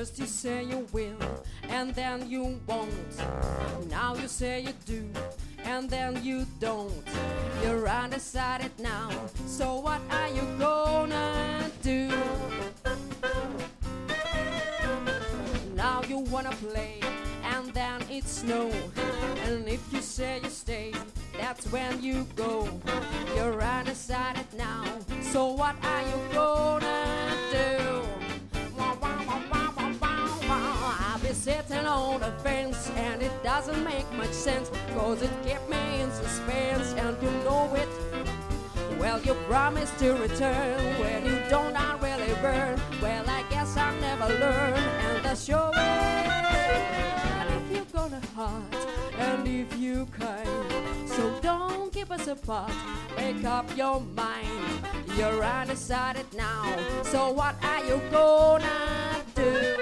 First you say you will, and then you won't. Now you say you do, and then you don't. You're undecided now, so what are you gonna do? Now you wanna play, and then it's no. And if you say you stay, that's when you go. You're undecided now, so what are you gonna do? I'll be sitting on the fence, and it doesn't make much sense, 'cause it kept me in suspense, and you know it. Well, you promised to return when you don't not really burn. Well, I guess I'll never learn, and that's your way. And if you're gonna hurt, and if you kind, so don't keep us apart. Make up your mind. You're undecided now, so what are you gonna do?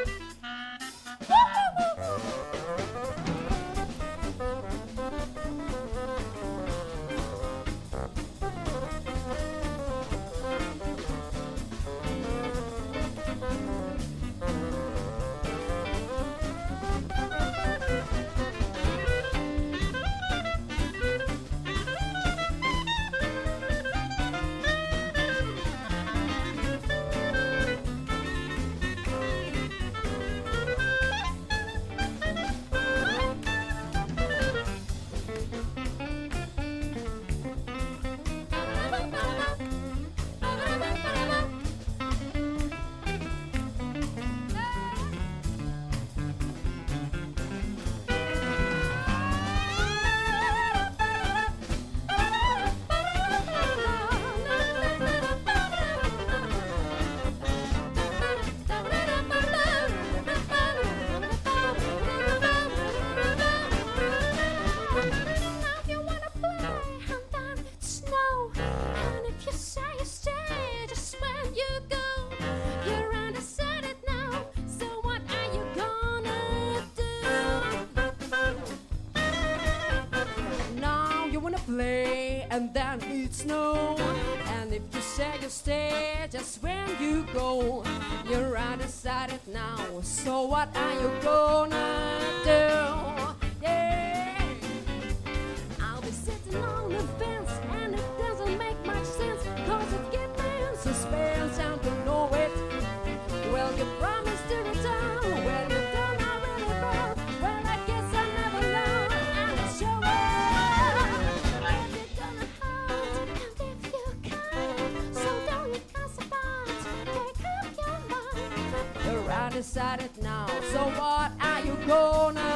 Play, and then it's no. And if you say you stay, just when you go. You're undecided now, so what are you gonna do? Yeah, I'll be sitting on the fence, and it doesn't make much sense, 'cause it gets me in suspense, and you know it. Well, you promised to return when you don't already burn. Well, I guess I never learn, and it's your way. You're undecided now, so what are you gonna